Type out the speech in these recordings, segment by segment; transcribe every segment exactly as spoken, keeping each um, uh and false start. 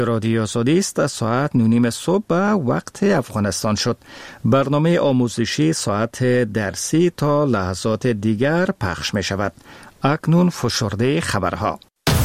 رادیو آزادی است. ساعت نونیم صبح به وقت افغانستان شد. برنامه آموزشی ساعت درسی تا لحظات دیگر پخش می شود. اکنون فشرده خبرها.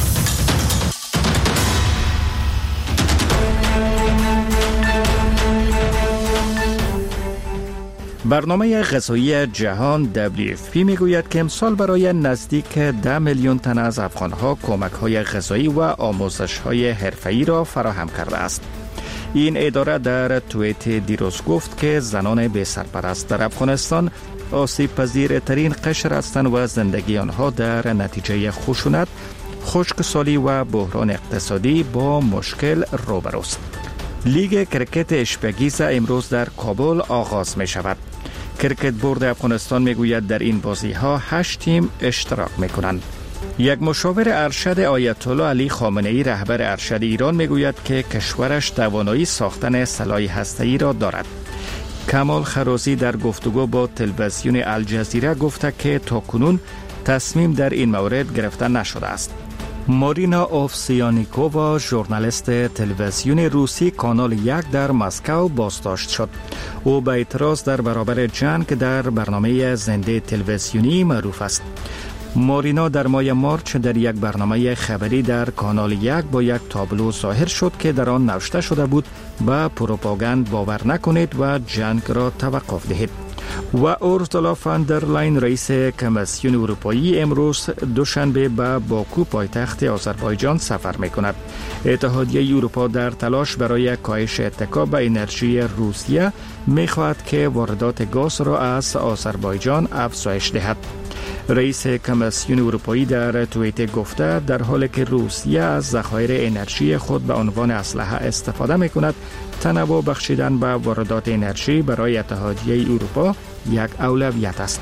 برنامه غذایی جهان دبلیو اف پی میگوید که امسال برای نزدیک ده میلیون تن از افغانها کمک‌های غذایی و آموزش‌های حرفه‌ای را فراهم کرده است. این اداره در توییت دیروز گفت که زنان بی سرپرست در افغانستان آسیب پذیرترین قشر هستند و زندگی آنها در نتیجه خشونت، خشکسالی و بحران اقتصادی با مشکل روبروست. لیگ کرکت اشپگیز امروز در کابل آغاز می شود. کرکت بورد افغانستان می گوید در این بازی ها هشت تیم اشتراک می کنند. یک مشاور ارشد آیت الله علی خامنه ای رهبر ارشد ایران می گوید که کشورش توانایی ساختن سلاح هسته‌ای را دارد. کمال خرازی در گفتگو با تلویزیون الجزیره گفته که تاکنون تصمیم در این مورد گرفته نشده است. مارینا اوفسیانیکووا ژورنالیست تلویزیون روسی کانال یک در مسکو بازداشت شد. او به اعتراض در برابر جنگ در برنامه زنده تلویزیونی معروف است. مارینا در ماه مارچ در یک برنامه خبری در کانال یک با یک تابلو ظاهر شد که در آن نوشته شده بود به پروپاگاند باور نکنید و جنگ را توقف دهید. و اورسولا فان در لاین رئیس کمیسیون اروپایی امروز دوشنبه به باکو پایتخت آذربایجان سفر می‌کند. اتحادیه اروپا در تلاش برای کاهش اتکا به انرژی روسیه می‌خواهد که واردات گاز را از آذربایجان افزایش دهد. رئیس کمیسیون اروپایی در توییت گفته در حالی که روسیه از ذخایر انرژی خود به عنوان اسلحه استفاده می‌کند، تنوع بخشیدن به واردات انرژی برای اتحادیه اروپا یک اولویت است.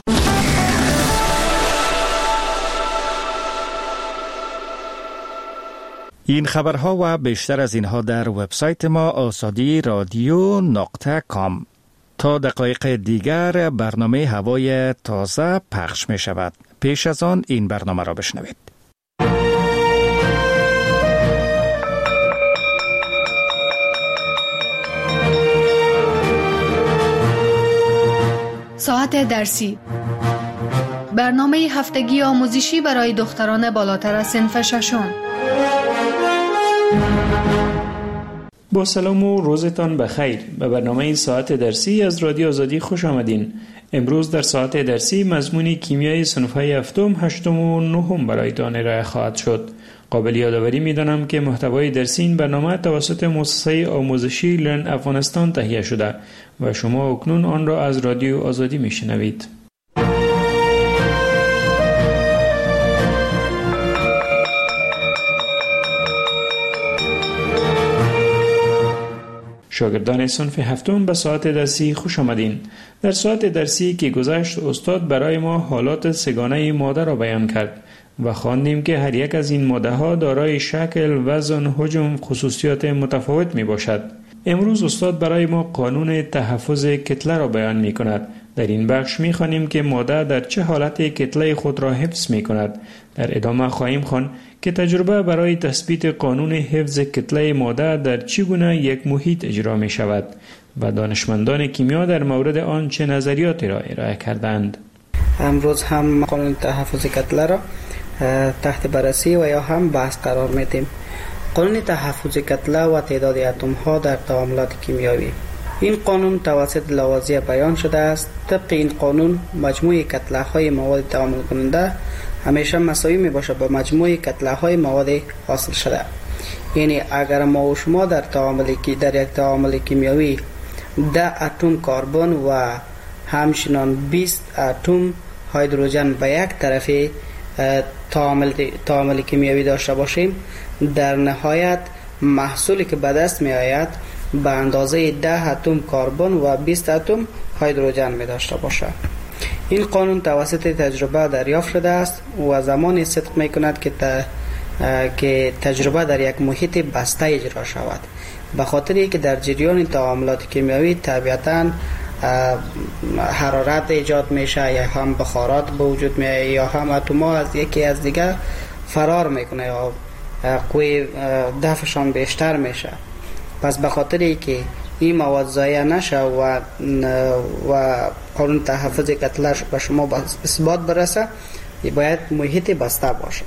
این خبرها و بیشتر از اینها در وبسایت ما آزادی رادیو نقطه کام. تا دقایق دیگر برنامه هوای تازه پخش می شود. پیش از آن این برنامه را بشنوید. ساعت درسی، برنامه هفتگی آموزشی برای دختران بالاتر از صنف ششم. با سلام و روزتان بخیر. به برنامه ساعت درسی از رادیو آزادی خوش آمدین. امروز در ساعت درسی مضمون کیمیای صنف‌های هفتم، هشتم و نهم برایتان ارائه خواهد شد. قابل یادآوری می‌دانم که محتوای درسی این برنامه توسط مؤسسه آموزشی لرن افغانستان تهیه شده و شما اکنون آن را از رادیو آزادی می‌شنوید. شاگردان صنف هفتم به ساعت درسی خوش آمدین. در ساعت درسی که گذشت استاد برای ما حالات سگانه ماده را بیان کرد و خواندیم که هر یک از این ماده ها دارای شکل، وزن، حجم، خصوصیات متفاوت می باشد. امروز استاد برای ما قانون تحفظ کتله را بیان می کند. در این بخش می خوانیم که ماده در چه حالت کتله خود را حفظ می کند. در ادامه خواهیم خواند که تجربه برای تثبیت قانون حفظ کتله ماده در چگونه یک محیط اجرا می شود و دانشمندان کیمیا در مورد آن چه نظریاتی را ارائه کردند. امروز هم قانون تحفظ کتله را تحت بررسی و یا هم بحث قرار میدیم. قانون تحفظ کتله و تعداد اتم ها در تعاملات کیمیایی. این قانون توسط لاوازیه بیان شده است. طبق این قانون مجموع کتله های مواد تعامل کننده همیشه مساوی می باشد با مجموع کتله های مواد حاصل شده. یعنی اگر ما و شما در تعاملی که در یک تعامل کیمیایی ده اتم کربن و همچنین بیست اتم هیدروژن به یک طرف تعامل تعامل کیمیایی داشته باشیم، در نهایت محصولی که به دست می آید به اندازه ده اتم کربن و بیست اتم هیدروژن می داشته باشد. این قانون توسط تجربه دریافت شده است و زمانی صدق می کند که که تجربه در یک محیط بسته اجرا شود، به خاطر که در جریان تعاملات کیمیایی طبیعتاً حرارت ایجاد میشه یا هم بخارات به وجود میاد یا هم اتم‌ها از یکی از دیگر فرار میکنه یا قوی دفعشان بیشتر میشه. پس به خاطر ای که این مواد ضایع نشه و و قانون تحفظ کتله به شما اثبات برسه، باید محیط بسته باشه.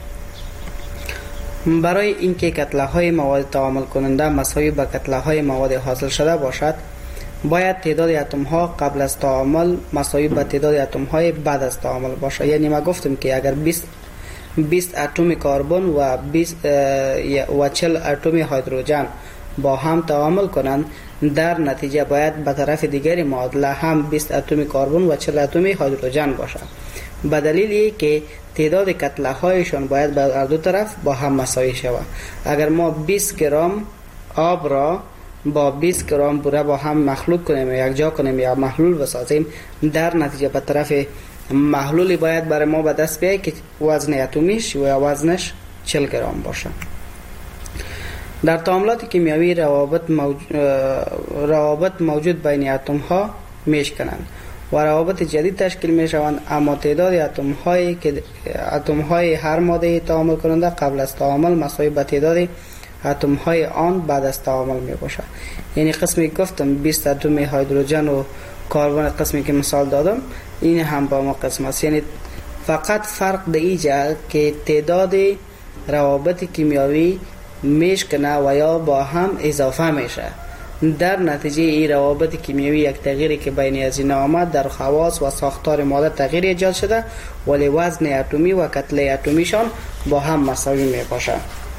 برای اینکه کتله های مواد تعامل کننده مساوی به کتله های مواد حاصل شده باشد، باید تعداد اتم ها قبل از تعامل مساوی به تعداد اتم های بعد از تعامل باشه. یعنی ما گفتم که اگر بیست بیست اتم کربن و بیست و چهل اتم هیدروژن با هم تعامل کنند، در نتیجه باید به طرف دیگری معادله هم بیست اتم کربن و چهل اتم هیدروژن باشد. به دلیلی که تعداد کتله هایشان باید به هر دو طرف با هم مساوی شود. اگر ما بیست گرم آب را با بیست گرم بوره با هم مخلوط کنیم، یک جا کنیم یا محلول بسازیم، در نتیجه به طرف محلولی باید برای ما به دست بیاید که وزن اتمیش و وزنش چهل گرم باشه. در تعاملات کیمیایی روابط موجود, روابط موجود بین اتم ها میشکنند و روابط جدید تشکیل می شوند، اما تعداد اتم هایی که اتم های هر ماده تعامل کننده قبل از تعامل مساوی به تعداد اتم های آن بعد از تعامل می باشد. یعنی قسمی گفتم بیست اتم هیدروژن و کربن، قسمی که مثال دادم این هم با ما قسم است. یعنی فقط فرق در اینجا که تعداد روابط کیمیایی میشکنه و یا با هم اضافه میشه. در نتیجه این روابط کیمیایی یک تغییری که بین از این آمد در خواص و ساختار ماده تغییر ایجاد شده، ولی وزن اتمی و کتله اتمیشان با هم مساوی می باشه.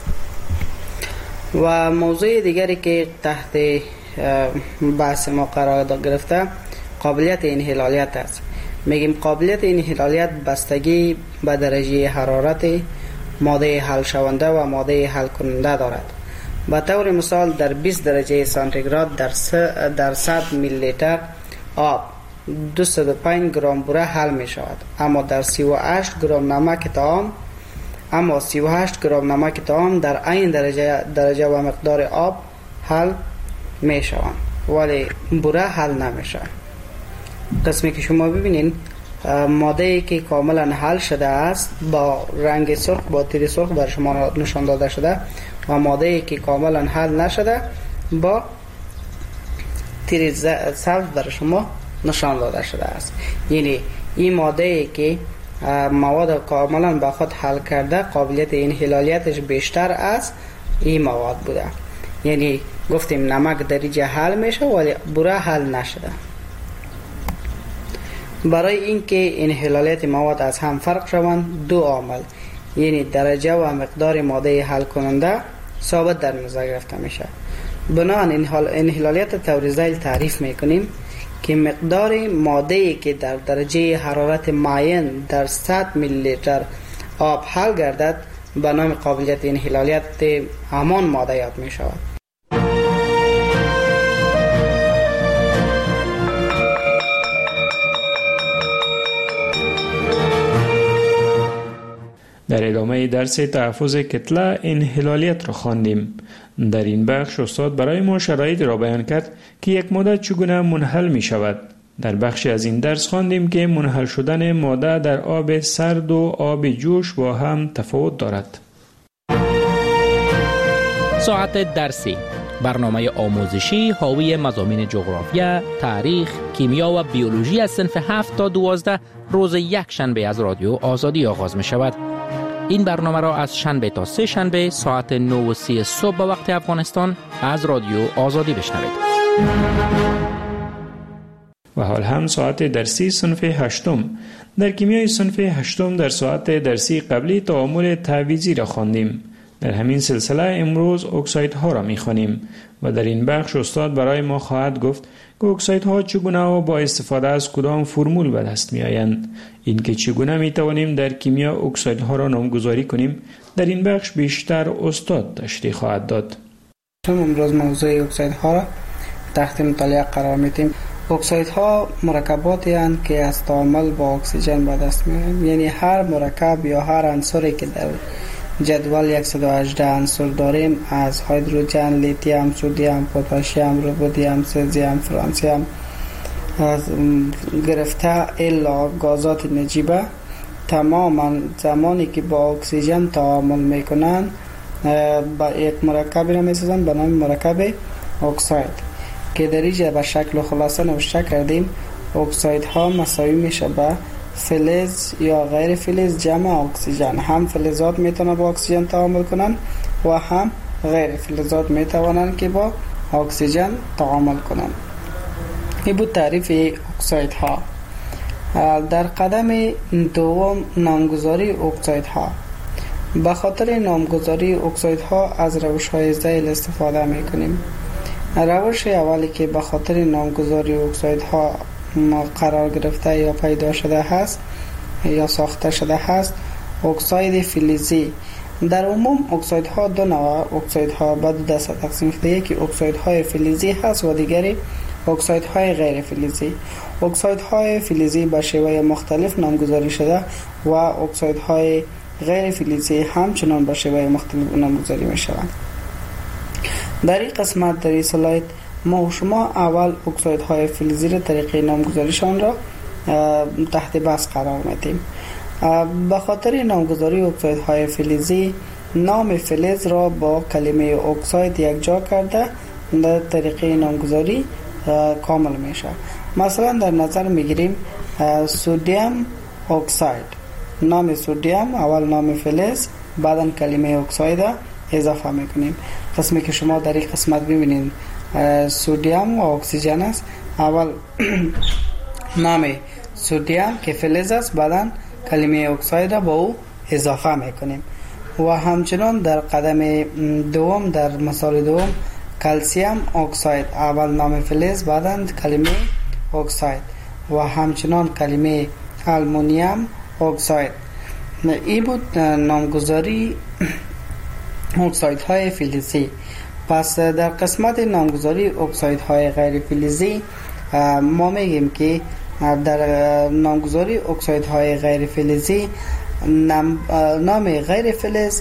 و موضوع دیگری که تحت بحث ما قرار گرفته قابلیت انحلالیت است. میگیم قابلیت انحلالیت بستگی به درجه حرارت ماده حل شونده و ماده حل کننده دارد. به طور مثال در بیست درجه سانتیگراد در در صد میلی لیتر آب دویست و پنج گرم بوره حل می شود، اما در سی و هشت گرم نمک طعام اما سی و هشت گرم نمک طعام در این درجه درجه و مقدار آب حل می شوند، ولی بوره حل نمی شود. قسمی که شما ببینین ماده که کاملا حل شده است با رنگ سرخ با تیر سرخ بر شما نشان داده شده و ماده که کاملا حل نشده با تیر سبز بر شما نشان داده شده است. یعنی این ماده که مواد کاملا به خود حل کرده قابلیت انحلالیتش بیشتر از این مواد بوده. یعنی گفتیم نمک درجه حل میشه ولی بوره حل نشده. برای اینکه انحلالیت مواد از هم فرق شوند دو عامل یعنی درجه و مقدار ماده حل کننده ثابت در نظر گرفته میشه. بنابراین انحلالیت طور ذیل تعریف میکنیم که مقدار ماده‌ای که در درجه حرارت معین در صد میلی لیتر آب حل گردد به نام قابلیت انحلالیت همان ماده یاد می شود. در ادامه درس تحفظ کتله انحلالیت را خواندیم. در این بخش استاد برای ما شرایط را بیان کرد که یک ماده چگونه منحل می شود. در بخشی از این درس خواندیم که منحل شدن ماده در آب سرد و آب جوش با هم تفاوت دارد. ساعت درسی، برنامه آموزشی حاوی مضامین جغرافیا، تاریخ، کیمیا و بیولوژی از صنف هفت تا دوازده روز یک شنبه از رادیو آزادی آغاز می شود. این برنامه را از شنبه تا سه شنبه ساعت نه و سی صبح به وقت افغانستان از رادیو آزادی بشنوید. و حال هم ساعت درسی صنف هشتم. در کیمیای صنف هشتم در ساعت درسی قبلی تعامل تعویضی را خواندیم. در همین سلسله امروز اکسایدها را می‌خوانیم و در این بخش استاد برای ما خواهد گفت که اکسایدها چگونه و با استفاده از کدام فرمول به دست می‌آیند. اینکه چگونه می‌توانیم در کیمیا اکسایدها را نامگذاری کنیم در این بخش بیشتر استاد تشریح خواهد داد. امروز موضوع اکسایدها را تحت مطالعه قرار می‌دیم. اکسایدها مرکباتی هستند که از تعامل با اکسیژن به دست می‌آیند. یعنی هر مرکب یا هر عنصری که در جدول صد و هجده عنصر داریم از هیدروژن، لیتیوم، سدیم، پتاسیم، رودیم، سزیم، فرانسیم از گرفته الا گازات نجیبه تماما زمانی که با اکسیژن تعامل میکنن با یک مرکبی را میسازند به نام مرکب اکساید که در اینجا به شکل خلاصه نوشته کردیم. اکساید ها مساوی میشه به فلز یا غیر فلز جمع اکسیژن. هم فلزات میتونن با اکسیژن تعامل کنن و هم غیر فلزات میتوانن که با اکسیژن تعامل کنن. این بود تعریف اکساید ها. در قدم دوم نامگذاری اکساید ها. به خاطر نامگذاری اکساید ها از روش های ذیل استفاده میکنیم. روش اولی که به خاطر نامگذاری اکساید ها قرار گرفته یا پیدا شده هست یا ساخته شده هست اکساید فلزی. در عموم اکساید ها دو نوع اکساید ها به دو دسته تقسیم شده. یکی اکساید های فلزی هست و دیگری اکساید های غیر فلزی. اکساید های فلزی به شیوه مختلف نامگذاری شده و اکساید های غیر فلزی همچنان به شیوه مختلف نامگذاری می شوند. در این قسمت در این سلاید ما و شما اول اکساید های فلزی را طریقه نامگذاریشان را تحت بحث قرار میدیم. به خاطر نامگذاری اکساید های فلزی نام فلز را با کلمه اکساید یک جا کرده در طریقه نامگذاری کامل میشه. مثلا در نظر میگیریم سودیم اکساید. نام سودیم اول نام فلز بعدا کلمه اکساید اضافه میکنیم. قسمی که شما در این قسمت ببینید سودیم و اکسیژن است. اول نام سودیم که فلز است بعدا کلمه اکساید با او اضافه میکنیم. و همچنان در قدم دوم در مثال دوم کلسیم اکساید اول نام فلز بعدا کلمه اکساید و همچنان کلمه آلومینیم اکساید. این بود نامگذاری اکساید های فلزی. پس در قسمت نامگذاری اکساید های غیر فلزی ما میگیم که در نامگذاری اکساید های غیر فلزی نام غیر فلز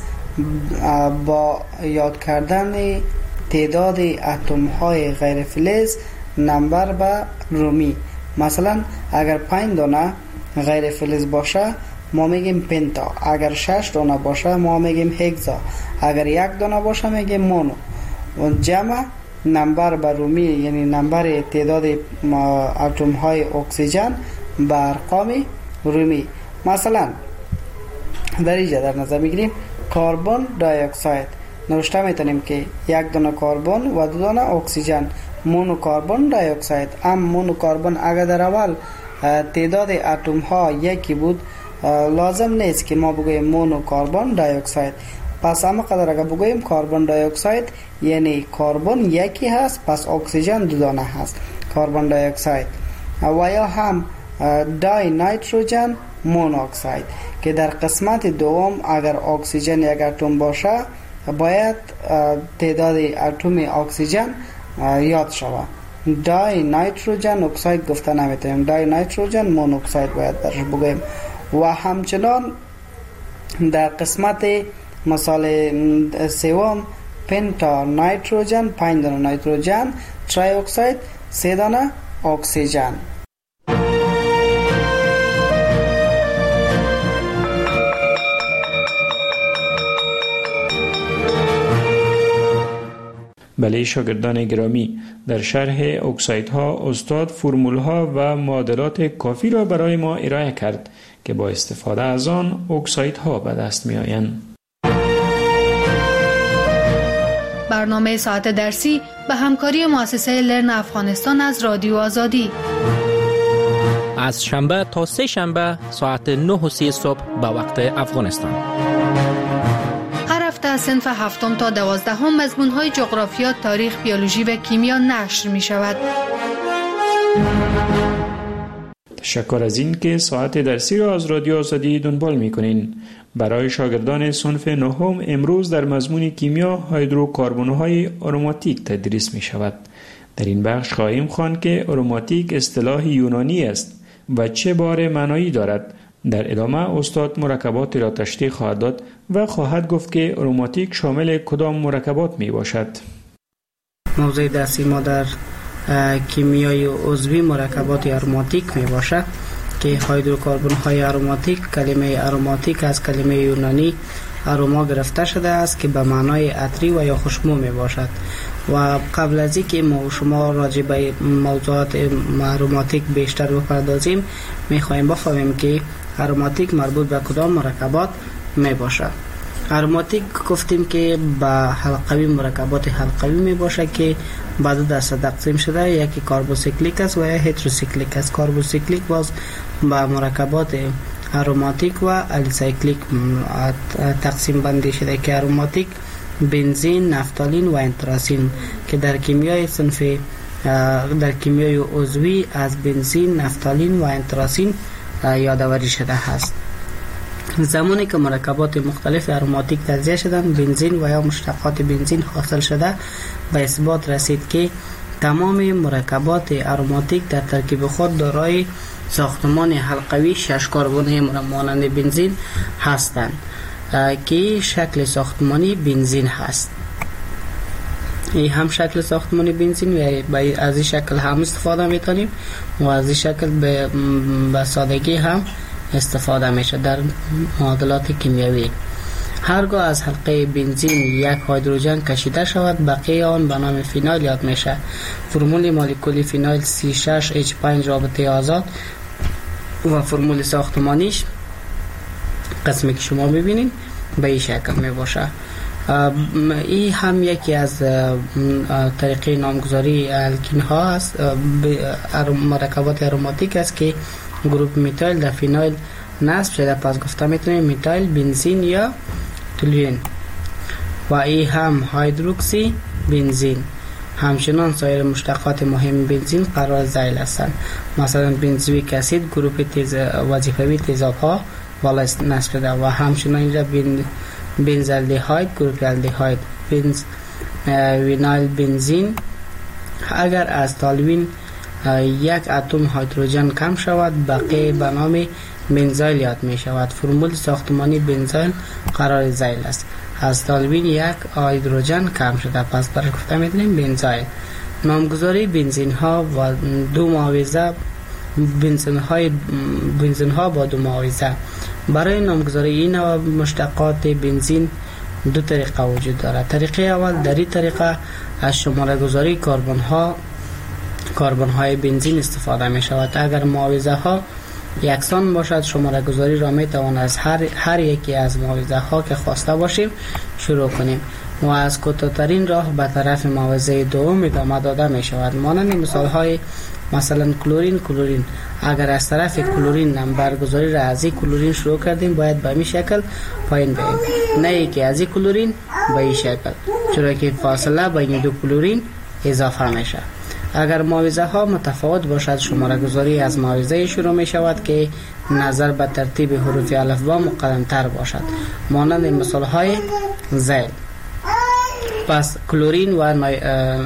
با یاد کردن تعداد اتم های غیر فلز نمبر به رومی. مثلا اگر پنج دانه غیر فلز باشه ما میگیم پنتا، اگر شش دانه باشه ما میگیم هگزا، اگر یک دانه باشه میگیم مونو. و جمع نمبر به رومی یعنی نمبر تعداد اتم های اکسیژن به ارقام رومی. مثلا در اینجا در نظر میگیریم کربن دی اکساید نوشته میتونیم که یک دانه کربن و دو دانه اکسیژن مونو کربن دی اکساید. ام مونو کربن اگر در اول تعداد اتم ها یکی بود لازم نیست که ما بگوییم مونو کربن دی اکساید. پس اما قدر اگر بگوییم کربن دی اکساید یعنی کربن یکی هست پس اکسیژن دو دانه هست کربن دی اکساید. و یا هم دای نیتروژن مونوکساید که در قسمت دوم اگر اکسیژن یک اتم باشه باید تعداد اتم اکسیژن یاد شود. دای نیتروژن اکساید گفته نمیتونیم، دای نیتروژن مونوکساید باید درش بگوییم. و همچنان در قسمت مثال سوم پنتا نیتروژن پنج دانه نیتروژن، تری اکساید سه دانه اکسیژن. بله شاگردان گرامی، در شرح اکسایدها استاد فرمولها و معادلات کافی را برای ما ارائه کرد که با استفاده از آن اکسایدها به دست می آیند. برنامه ساعت درسی به همکاری مؤسسه لرن افغانستان از رادیو آزادی از شنبه تا سه شنبه ساعت نه و سی صبح به وقت افغانستان. هر هفته از صنف هفتم تا دوازدهم مضمون‌های جغرافیا، تاریخ، بیولوژی و کیمیا نشر می شود. تشکر از این که ساعت درسی را از رادیو آزادی دنبال می کنین. برای شاگردان صنف نهم امروز در مضمون کیمیا هیدروکربن‌های آروماتیک تدریس می شود. در این بخش خواهیم خواند که آروماتیک اصطلاح یونانی است و چه بار معنایی دارد. در ادامه استاد مرکبات را تشریح خواهد داد و خواهد گفت که آروماتیک شامل کدام مرکبات می باشد. موضوع درسی ما در کیمیای عضوی مرکبات آروماتیک می باشد که هیدروکربن های آروماتیک، کلمه آروماتیک از کلمه یونانی اروما گرفته شده است که به معنای عطری و یا خوشبو می باشد. و قبل از اینکه ما و شما راجع به موضوعات اروماتیک بیشتر بپردازیم، می خواهیم بفهمیم که اروماتیک مربوط به کدام مرکبات می باشد. اروماتیک گفتیم که به حلقوی مرکبات حلقوی می باشه که به دو دسته تقسیم شده، یکی کاربوسیکلیک است و یا هتروسیکلیک است. کاربوسیکلیک باز به مرکبات اروماتیک و الیسایکلیک تقسیم بندی شده که اروماتیک بنزین، نفتالین و انتراسین که در کیمیای صنف در کیمیای عضوی از بنزین، نفتالین و انتراسین یادآوری شده است. زمانی که مرکبات مختلف اروماتیک تجزیه شدند، بنزین و یا مشتقات بنزین حاصل شده، به اثبات رسید که تمام مرکبات اروماتیک در ترکیب خود دارای ساختمان حلقوی شش کربنی مانند بنزین هستند که شکل ساختمانی بنزین هست. این هم شکل ساختمانی بنزین و از این شکل هم استفاده میتونیم و از این شکل به, به سادگی هم استفاده میشه در معادلات کیمیایی. هرگاه از حلقه بنزین یک هیدروژن کشیده شود، بقیه آن به نام فینال یاد میشه. فرمول مولکولی فینال سی شش اچ پنج رابطه آزاد و فرمول ساختمانیش قسمی که شما میبینین به این شکل می باشه. این هم یکی از طریقه نامگذاری الکین ها است، مرکبات اروماتیک است که گروپ میتایل در فینال نصب شده، پس گفته میتونیم میتایل بنزین یا تولوئین. و این هم هیدروکسی بنزین. همچنان سایر مشتقات مهم بنزین قرار ذیل هستند، مثلا بنزویک اسید گروپ تیز وظیفوی تیزاب ها والا نصب شده و همچنان اینجا بن بنزالدهاید گروپ الدهاید. بنز وینایل بنزین. اگر از تالوین یک اتم هیدروژن کم شود، بقیه به نام بنزایل یاد می شود. فرمول ساختمانی بنزایل قرار ذیل است. از تالوین یک هیدروژن کم شده، پس برای گفته می دونیم بنزایل. نامگذاری بنزین ها و دو معاوضه بنزین های بنزین ها با دو معاوضه. برای نامگذاری این مشتقات بنزین دو طریقه وجود دارد. طریقه اول، در این طریقه از شماره گذاری کربن ها کربن های بنزین استفاده می شود. اگر معاوضه ها یکسان باشد، شماره گذاری را می توان از هر هر یکی از معاوضه ها که خواسته باشیم شروع کنیم و از کوتاه‌ترین راه به طرف معاوضه دوم ادامه داده می شود. مانند مثال های مثلا کلورین کلورین. اگر از طرف کلورین نمبر گذاری را از این کلورین شروع کردیم، باید به این شکل پایین بریم، نه ای که از این کلورین به این شکل، چرا که فاصله بین دو کلورین اضافه میشه. اگر معاوضه ها متفاوت باشد، شماره گذاری از معاوضه شروع می شود که نظر به ترتیب حروف الفبا مقدم تر باشد، مانند مثال های ذیل. پس کلورین و نای...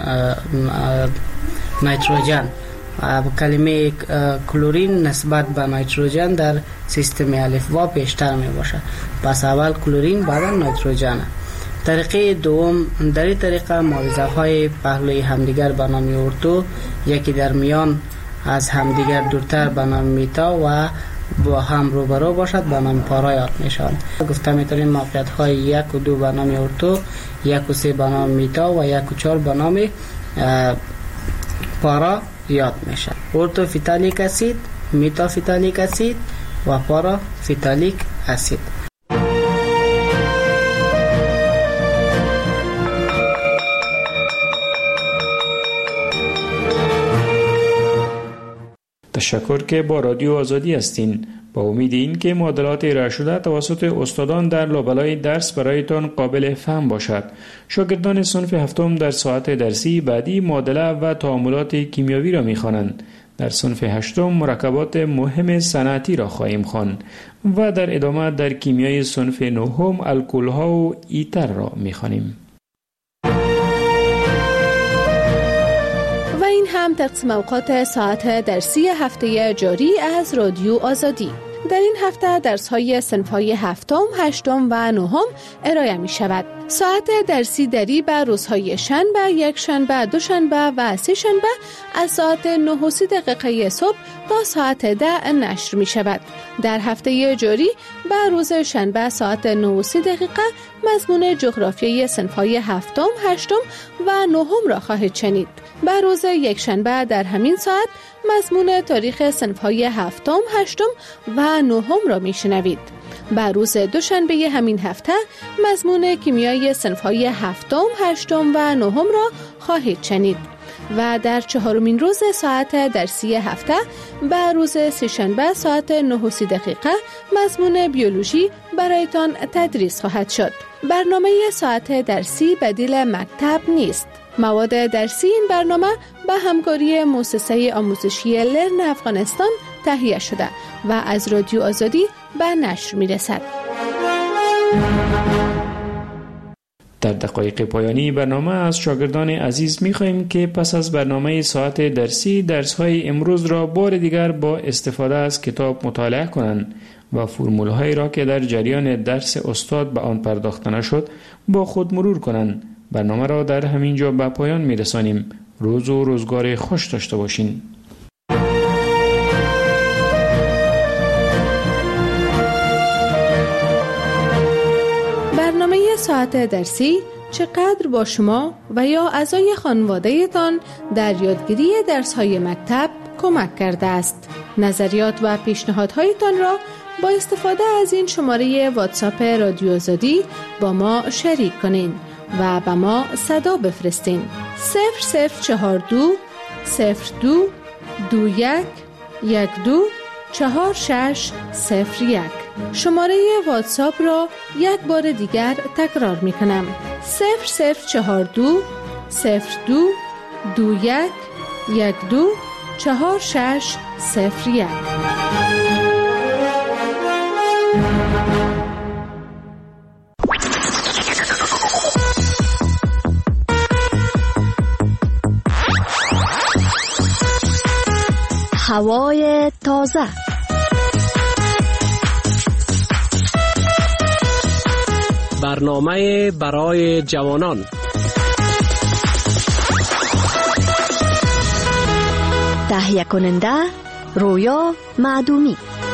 نیتروژن. کلمه کلورین نسبت به نیتروژن در سیستم الفبا پیشتر می باشد، پس اول کلورین بعد نیتروژن. طریقه دوم، در این طریقه معاوضه های پهلوی همدیگر به نام ارتو، یکی در میان از همدیگر دورتر به نام میتا و با هم روبرو باشد به نام پارا یاد می شود. گفته می تونیم موقعیت های یک و دو به نام ارتو، یک و سه به نام میتا و یک و چهار به نام پارا یاد می شود. ارتو فیتالیک اسید، میتا فیتالیک اسید و پارا فیتالیک اسید. تشکر که با رادیو آزادی هستین. با امید این که معادلات ارائه شده توسط استادان در لابلای درس برایتان قابل فهم باشد. شاگردان صنف هفتم در ساعت درسی بعدی معادله و تعاملات کیمیاوی را می‌خوانند. در صنف هشتم مرکبات مهم صنعتی را خواهیم خواند و در ادامه در کیمیای صنف نهم الکل‌ها و ایتر را می‌خوانیم. هم تقسیم اوقات ساعت درسی هفته جاری از رادیو آزادی. در این هفته درس‌های صنف‌های هفتم، هشتم و نهم ارائه می‌شود. ساعت درسی دری به روزهای شنبه، یک شنبه، دو شنبه و سه شنبه از ساعت نه و سی دقیقه صبح تا ساعت ده نشر می شود. در هفته جاری به روز شنبه ساعت نه و سی دقیقه مضمون جغرافیای صنف‌های هفتم، هشتم و نهم را خواهید شنید. به روز یک شنبه در همین ساعت مضمون تاریخ صنف‌های هفتم، هشتم و نهم را می شنوید. به روز دوشنبه همین هفته مضمون کیمیای صنف‌های هفتم، هشتم و نهم را خواهید شنید و در چهارمین روز ساعت درسی هفته به روز سه‌شنبه ساعت نه و سی دقیقه مضمون بیولوژی برایتان تدریس خواهد شد. برنامه ساعت درسی بدیل مکتب نیست. مواد درسی این برنامه به همکاری مؤسسه آموزشی لرن افغانستان تهیه شده و از رادیو آزادی به نشر می رسد. در دقایق پایانی برنامه از شاگردان عزیز می خواهیم که پس از برنامه ساعت درسی درس‌های امروز را بار دیگر با استفاده از کتاب مطالعه کنند و فرمول‌هایی را که در جریان درس استاد به آن پرداخته نشد با خود مرور کنند. برنامه را در همین جا به پایان می رسانیم. روز و روزگار خوش داشته باشین. برنامه ساعت درسی چقدر با شما و یا اعضای خانواده تان در یادگیری درس‌های مکتب کمک کرده است. نظریات و پیشنهادهایتان را با استفاده از این شماره واتساپ رادیو آزادی با ما شریک کنین و به ما صدا بفرستین. صفر صفر چهار دو صفر دو دو یک یک دو چهار شش صفر یک. شماره واتساپ را یک بار دیگر تکرار می کنم. صفر صفر چهار دو صفر دو دو یک یک دو چهار شش صفر یک. هوای تازه. برنامه برای جوانان. تهیه کننده رویا معدومی.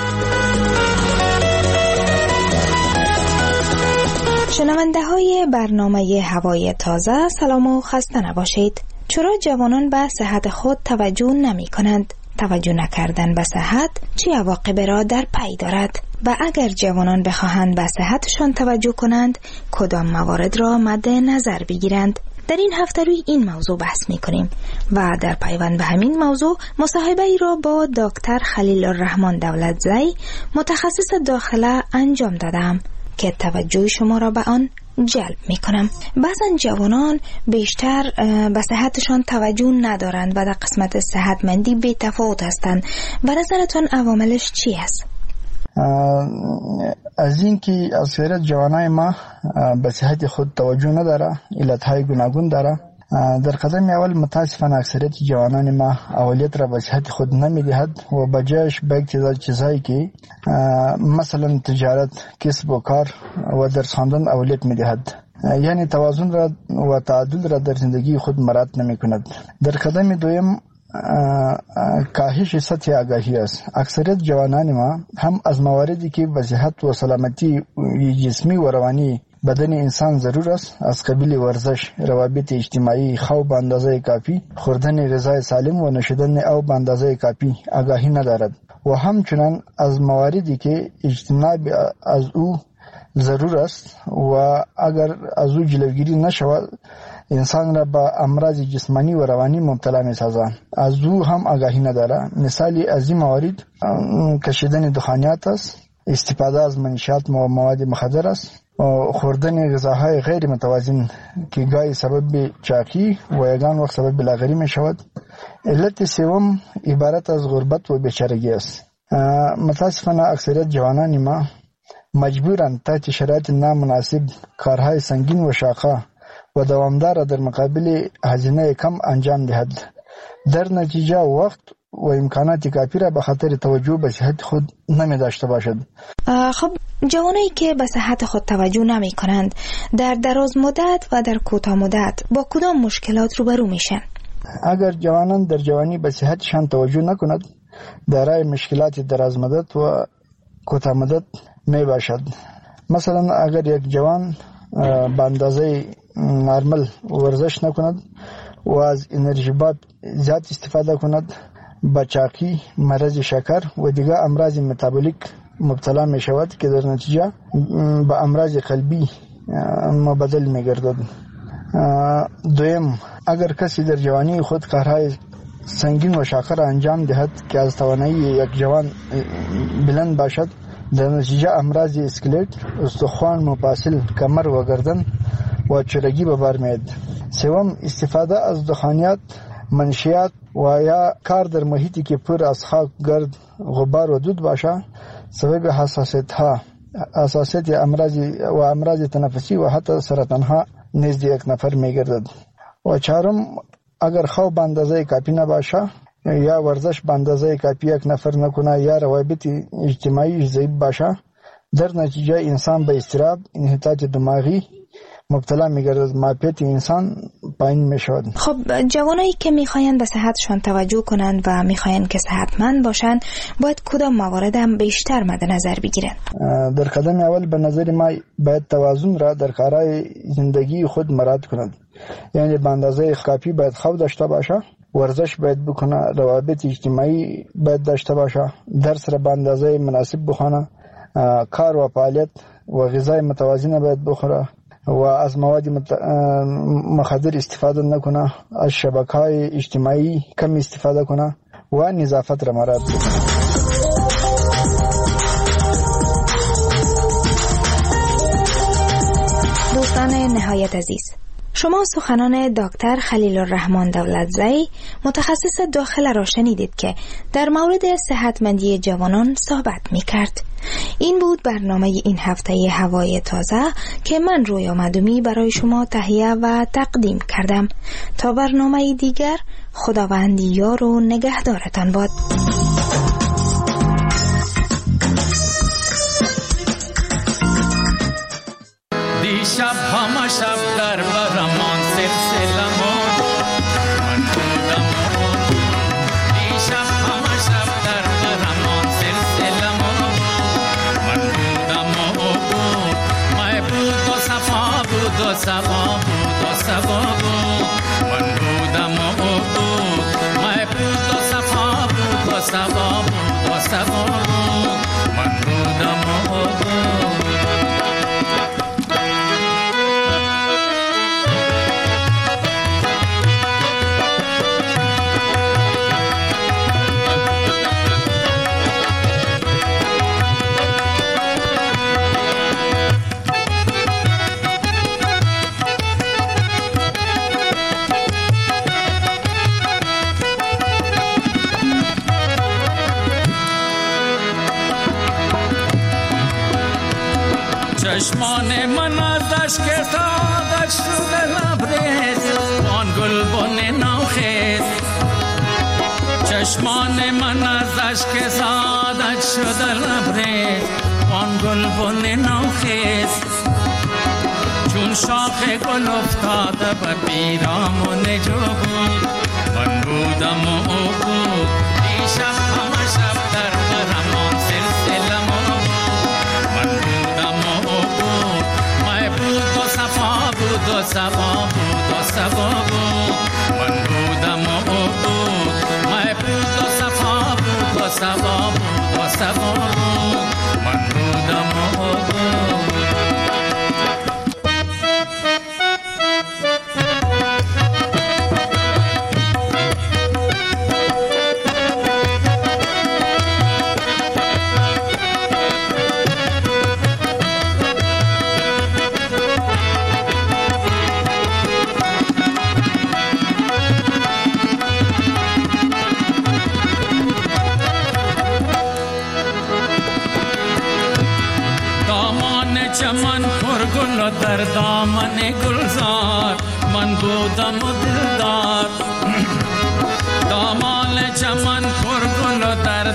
شنونده های برنامه هوای تازه، سلام و خسته نباشید. چرا جوانان به صحت خود توجه نمی کنند؟ توجه نکردن به صحت چه عواقبی را در پی دارد؟ و اگر جوانان بخواهند به صحتشان توجه کنند کدام موارد را مد نظر بگیرند؟ در این هفته روی این موضوع بحث می کنیم و در پیوند به همین موضوع مصاحبه ای را با دکتر خلیل الرحمن دولتزی متخصص داخله انجام دادم که توجه شما را به آن جلب می کنم. بعضا جوانان بیشتر به صحتشان توجه ندارند و در قسمت صحتمندی بی تفاوت هستند. به نظرتان عواملش چی است؟ از این که اکثریت جوانای ما به صحت خود توجه نداره، علتهای گوناگون داره. در قدم اول متاسفانه اکثریت جوانان ما اولیت را به صحت خود نمیدهد و بجایش به تعداد چیزهایی که مثلا تجارت، کسب و کار و درس خواندن اولیت میدهد، یعنی توازن را و تعادل را در زندگی خود مراعات نمی کند. در قدم دوم کاهش سطح آگاهی است. اکثریت جوانان ما هم از مواردی که به صحت و سلامتی جسمی و روانی بدن انسان ضرور است، از قبیل ورزش، روابط اجتماعی، خواب به اندازه کافی، خوردن غذای سالم و نوشیدن آب به اندازه کافی آگاهی ندارد و همچنان از مواردی که اجتناب از او ضرور است و اگر از او جلوگیری نشود انسان را با امراض جسمانی و روانی مبتلا می سازد. از او هم آگاهی ندارد. مثالی از این موارد کشیدن دخانیات است، استفاده از منشیات و مواد مخدر است، خوردن غذاهای غیر متوازن که گاهی سبب چاقی و یگان وقت سبب لاغری می شود. علت سوم عبارت از غربت و بیچارگی است. متاسفانه اکثریت جوانان ما مجبورند تحت شرایط نامناسب کارهای سنگین و شاقه و دوامدار در مقابل هزینه کم انجام دهد. در نتیجه وقت و امکانات کافی را به خاطر توجه به صحت خود نمی داشته باشد. خب جوانایی که به صحت خود توجه نمی کنند در دراز مدت و در کوتاه مدت با کدام مشکلات روبرو میشن؟ اگر جوانان در جوانی به صحتشان توجه نکند دارای مشکلات دراز مدت و کوتاه مدت می باشد. مثلا اگر یک جوان به اندازه نرمال ورزش نکند و از انرژی باد زیاد استفاده کند با چاقی، مرض شکر و دیگر امراض متابولیک مبتلا می شود که در نتیجه به امراض قلبی مبدل می گردد. دویم، اگر کسی در جوانی خود کارهای سنگین و شاقه انجام دهد که از توانایی یک جوان بلند باشد در نتیجه امراض اسکلت، استخوان، مفاصل، کمر و گردن و چرگی به بر میاد. سوم، استفاده از دخانیات، منشیات و یا کار در محیطی که پر از خاک، گرد، غبار و دود باشه سبب حساسیت ها حساسیت امراض و امراض تنفسی و حتی سرطان ها نزد یک نفر میگردد. و چهارم، اگر خواب به اندازه کافی نباشه یا ورزش به اندازه کافی یک نفر نکنه یا روابط اجتماعی ضعیف باشه در نتیجه انسان به اضطراب، انحطاط دماغی مبتلا میگردد، معافیت انسان پایین میشود. خب جوانایی که میخواین به صحتشان توجه کنند و میخواین که صحتمند باشند باید کدام موارد هم بیشتر مد نظر بگیرن؟ در قدم اول به نظر ما باید توازن را در کارهای زندگی خود مراعات کنند. یعنی به اندازه کافی باید خواب داشته باشه، ورزش باید بکنه، روابط اجتماعی باید داشته باشه، درس را به اندازه مناسب بخونه، کار و فعالیت و غذای متوازن باید بخوره و از مواد مخدر استفاده نکنه، از شبکه‌های اجتماعی کم استفاده کنه و نظافت را مراعات کنه. دوستان نهایت عزیز، شما سخنان دکتر خلیل الرحمن دولتزئی متخصص داخله را شنیدید که در مورد صحتمندی جوانان صحبت می کرد. این بود برنامه این هفته هوای تازه که من رویا مدومی برای شما تهیه و تقدیم کردم. تا برنامه دیگر، خداوند یار و نگهدارتان باد. دیشب همه شب در برمان سلسله مون من بودم دیشب همه شب در برمان سلسله مون من بودم بود مای بود و صفا بود و صفا بود و صفا بود من بودم بود مای بود و صفا بود و صفا بود و صفا بود من بودم بود. چشمان من ازش که سادش شده لبریز آن گل بن نوخیز چشمان من ازش که سادش شده لبریز آن گل بن نوخیز چون شاخ گل افتاده بر پیرامون جو بود من بودم و او بود دیشب همه شب در برمان سلسله مون من بودم بود و صفا بود و صفا بود من بودم و او بود مای بود و صفا بود و صفا بود و صفا بود من بودم و او بود. چمن پر گل در دامن گلزار من بودم و دلدار دامان چمن پر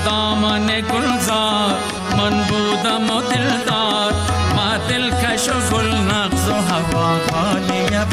دامن گلزار من بودم و دلدار ما دلکش و گل نغز و هوا خالی